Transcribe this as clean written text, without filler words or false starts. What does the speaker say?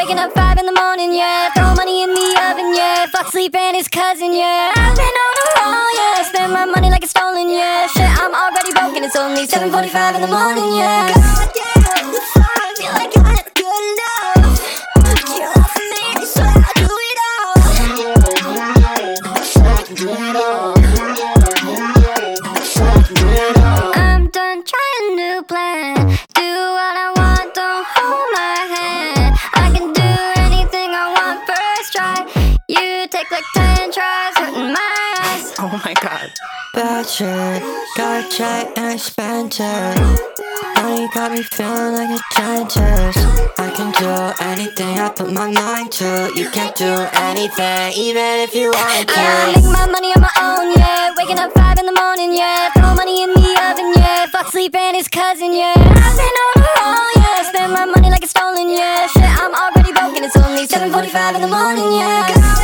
waking up 5 in the morning, yeah. Throw money in the oven, yeah. Fuck sleep and his cousin, yeah. I've been on the roll, yeah. Spend my money like it's stolen, yeah. Shit, I'm already broken, it's only 7:45 in the morning, yeah. God damn, you find me like I had good love. You love me, so I do it all. I'm done trying to plan. Do what I want, don't hold my hand. I can do anything I want first try. You take like 10 tries, hurting my ass. Oh my god. Bad shit, gotta check and expensive. Money got me feeling like a giantess. I can do anything I put my mind to. You can't do anything, even if you want to. I make my money on my own, yeah. Waking up 5 in the morning, yeah. Throw money in the oven, yeah. Fuck sleep and his cousin, yeah. I've been on the roll, yeah. Spend my money like it's stolen, yeah. Shit, I'm already broken, it's only 7:45 in the morning, yeah.